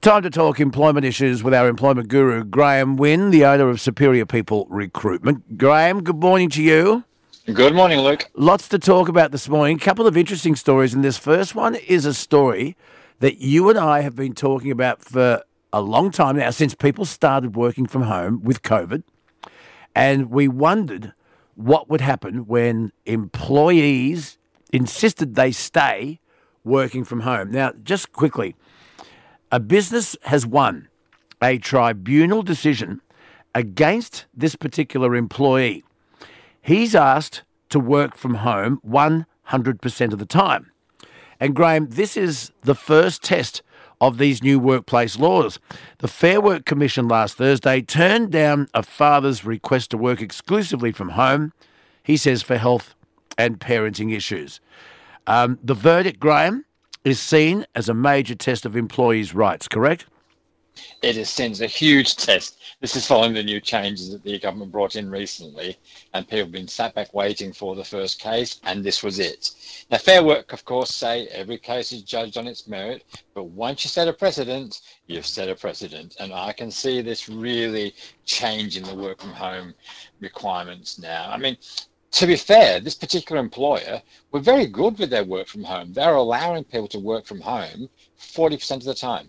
Time to talk employment issues with our employment guru, Graham Wynn, the owner of Superior People Recruitment. Graham, good morning to you. Good morning, Luke. Lots to talk about this morning. A couple of interesting stories, and this first one is a story that you and I have been talking about for a long time now, since people started working from home with COVID, and we wondered what would happen when employees insisted they stay working from home. Now, just quickly, a business has won a tribunal decision against this particular employee. He's asked to work from home 100% of the time. And Graham, this is the first test of these new workplace laws. The Fair Work Commission last Thursday turned down a father's request to work exclusively from home, he says, for health and parenting issues. The verdict, Graham, is seen as a major test of employees' rights, correct? It is seen as a huge test. This is following the new changes that the government brought in recently, and people have been sat back waiting for the first case, and this was it. Now, Fair Work, of course, say every case is judged on its merit, but once you set a precedent, you've set a precedent. And I can see this really changing the work from home requirements now. I mean, to be fair, this particular employer were very good with their work from home. They're allowing people to work from home 40% of the time.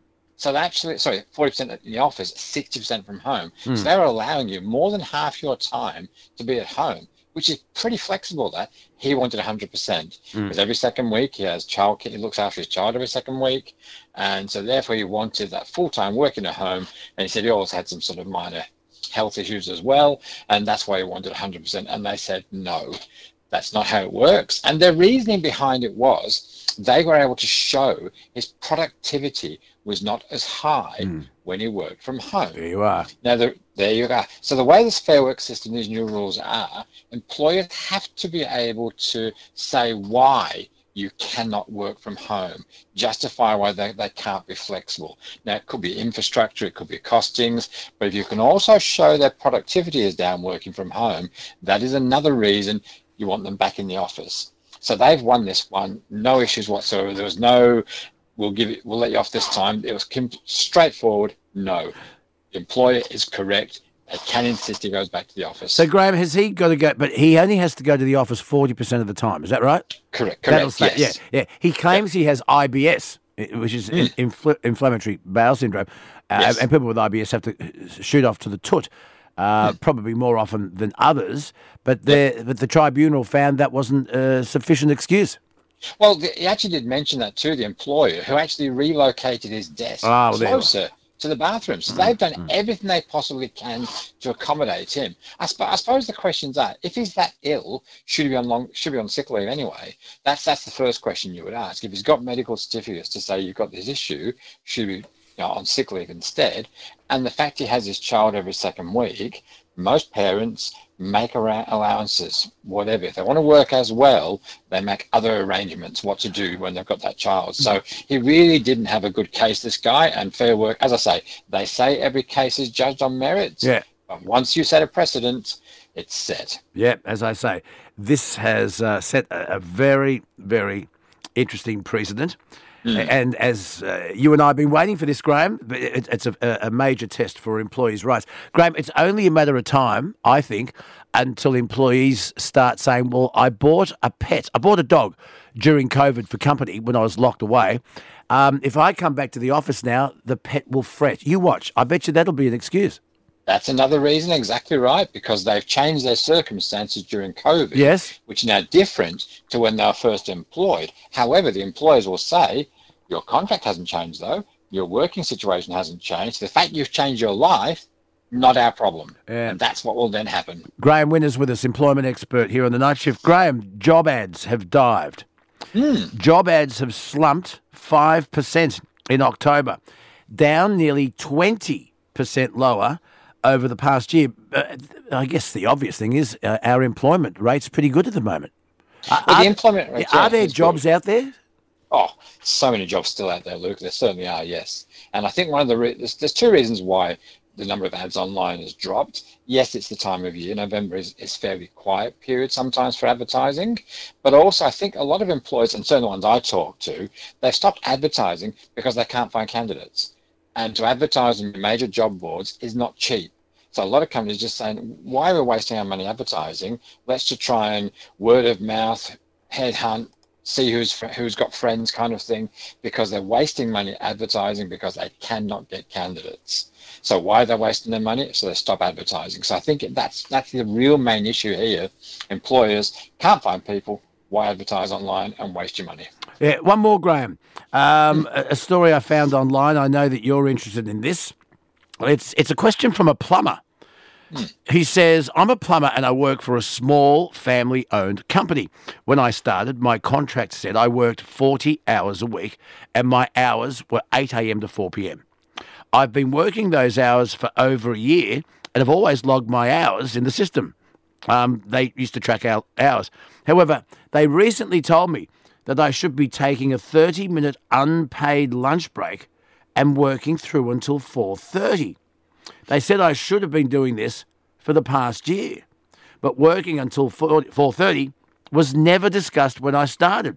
So actually, 40% in the office, 60% from home. So they're allowing you more than half your time to be at home, which is pretty flexible. That he wanted 100%. Because every second week he has childcare, he looks after his child every second week. And so therefore he wanted that full-time working at home. And he said he also had some sort of minor health issues as well, and that's why he wanted 100%. And they said no, that's not how it works. And their reasoning behind it was they were able to show his productivity was not as high when he worked from home. There you are. Now, there you are. So the way this Fair Work system, these new rules are, employers have to be able to say why you cannot work from home, justify why they can't be flexible. Now, it could be infrastructure, it could be costings, but if you can also show their productivity is down working from home, that is another reason you want them back in the office. So they've won this one, no issues whatsoever. There was no, we'll let you off this time. It was straightforward, no. The employer is correct. They can insist he goes back to the office. So, Graham, has he got to go, but he only has to go to the office 40% of the time, is that right? Correct, yes. Yeah. He claims he has IBS, which is inflammatory bowel syndrome, Yes. and people with IBS have to shoot off to the toot, probably more often than others, but the tribunal found that wasn't a sufficient excuse. Well, he actually did mention that to the employer, who actually relocated his desk closer to the bathroom. So they've done everything they possibly can to accommodate him. I suppose the questions are, if he's that ill, should he be on sick leave anyway? That's the first question you would ask. If he's got medical certificates to say you've got this issue, should he be on sick leave instead? And the fact he has his child every second week, most parents make allowances, whatever. If they want to work as well, they make other arrangements what to do when they've got that child. So he really didn't have a good case, this guy. And Fair Work, as I say, they say every case is judged on merits. Yeah. But once you set a precedent, it's set. Yeah, as I say, this has set a very, very interesting precedent. And as you and I have been waiting for this, Graham, it's a major test for employees' rights. Graham, it's only a matter of time, I think, until employees start saying, well, I bought a dog during COVID for company when I was locked away. If I come back to the office now, the pet will fret. You watch. I bet you that'll be an excuse. That's another reason, exactly right, because they've changed their circumstances during COVID, yes, which are now different to when they were first employed. However, the employers will say, your contract hasn't changed though, your working situation hasn't changed. The fact you've changed your life, not our problem. Yeah. And that's what will then happen. Graham Wynn is with us, employment expert here on The Night Shift. Graham, job ads have dived. Job ads have slumped 5% in October, down nearly 20% lower over the past year. I guess the obvious thing is our employment rate's pretty good at the moment. The employment rate, are there jobs out there? Oh, so many jobs still out there, Luke. There certainly are, yes. And I think one of there's two reasons why the number of ads online has dropped. Yes, it's the time of year. November is a fairly quiet period sometimes for advertising. But also I think a lot of employers, and certainly the ones I talk to, they've stopped advertising because they can't find candidates. And to advertise on major job boards is not cheap. So a lot of companies just saying, why are we wasting our money advertising? Let's just try and word of mouth, headhunt, see who's got friends kind of thing, because they're wasting money advertising because they cannot get candidates. So why are they wasting their money? So they stop advertising. So I think that's the real main issue here. Employers can't find people. Why advertise online and waste your money? Yeah, one more, Graham. A story I found online. I know that you're interested in this. It's a question from a plumber. He says, I'm a plumber and I work for a small family-owned company. When I started, my contract said I worked 40 hours a week and my hours were 8 a.m. to 4 p.m. I've been working those hours for over a year and have always logged my hours in the system. They used to track our hours. However, they recently told me that I should be taking a 30-minute unpaid lunch break and working through until 4:30. They said I should have been doing this for the past year, but working until 4:30 was never discussed when I started.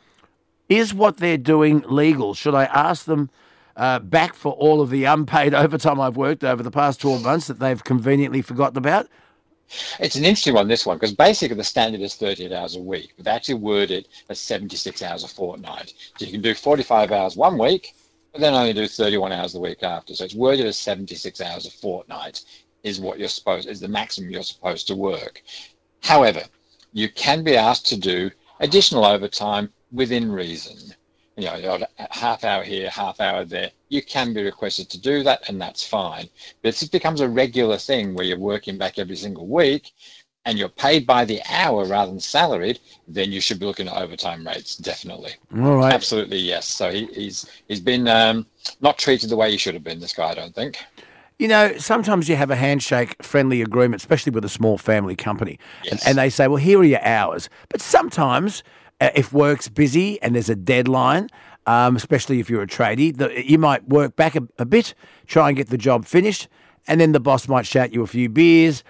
Is what they're doing legal? Should I ask them back for all of the unpaid overtime I've worked over the past 12 months that they've conveniently forgotten about? It's an interesting one, this one, because basically the standard is 38 hours a week, but they actually word it as 76 hours a fortnight. So you can do 45 hours one week, but then only do 31 hours the week after. So it's worded as 76 hours a fortnight is the maximum you're supposed to work. However, you can be asked to do additional overtime within reason. You know, a half hour here, half hour there. You can be requested to do that, and that's fine. But if it becomes a regular thing where you're working back every single week and you're paid by the hour rather than salaried, then you should be looking at overtime rates, definitely. All right. Absolutely, yes. So he's been not treated the way he should have been, this guy, I don't think. You know, sometimes you have a handshake-friendly agreement, especially with a small family company, Yes. and they say, well, here are your hours. But sometimes if work's busy and there's a deadline, especially if you're a tradie, you might work back a bit, try and get the job finished, and then the boss might shout you a few beers,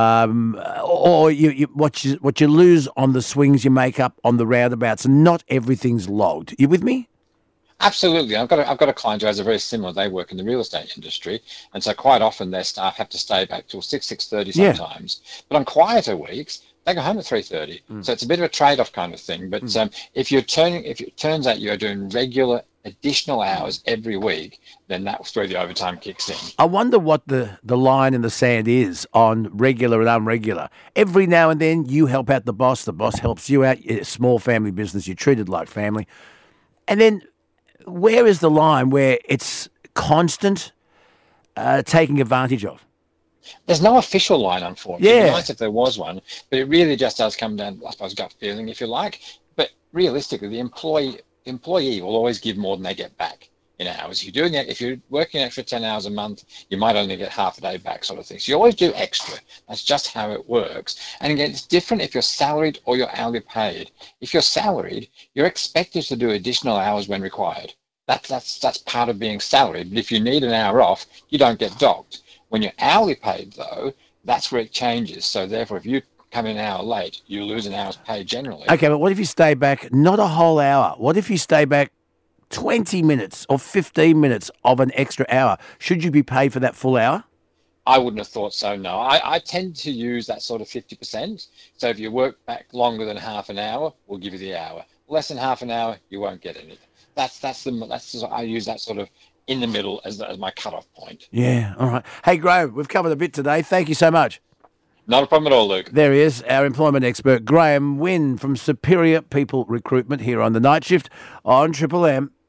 or what you lose on the swings you make up on the roundabouts, and not everything's logged. You with me? Absolutely. I've got a client who has a very similar. They work in the real estate industry, and so quite often their staff have to stay back till 6:30 sometimes. Yeah. But on quieter weeks, they go home at 3:30. So it's a bit of a trade-off kind of thing. But if it turns out you're doing regular additional hours every week, then that's where the overtime kicks in. I wonder what the line in the sand is on regular and unregular. Every now and then you help out the boss helps you out. It's a small family business, you're treated like family. And then where is the line where it's constant taking advantage of? There's no official line, unfortunately. Yeah. It'd be nice if there was one, but it really just does come down, I suppose, gut feeling, if you like. But realistically, the employee will always give more than they get back in hours. If you're working an extra 10 hours a month, you might only get half a day back, sort of thing. So you always do extra. That's just how it works. And again, it's different if you're salaried or you're hourly paid. If you're salaried, you're expected to do additional hours when required. That's part of being salaried. But if you need an hour off, you don't get docked. When you're hourly paid, though, that's where it changes. So therefore, if you come in an hour late, you lose an hour's pay generally. Okay, but what if you stay back not a whole hour? What if you stay back 20 minutes or 15 minutes of an extra hour? Should you be paid for that full hour? I wouldn't have thought so, no. I tend to use that sort of 50%. So if you work back longer than half an hour, we'll give you the hour. Less than half an hour, you won't get anything. I use that sort of in the middle as my cut-off point. Yeah, all right. Hey, Graham, we've covered a bit today. Thank you so much. Not a problem at all, Luke. There he is, our employment expert, Graham Wynn from Superior People Recruitment here on The Night Shift on Triple M.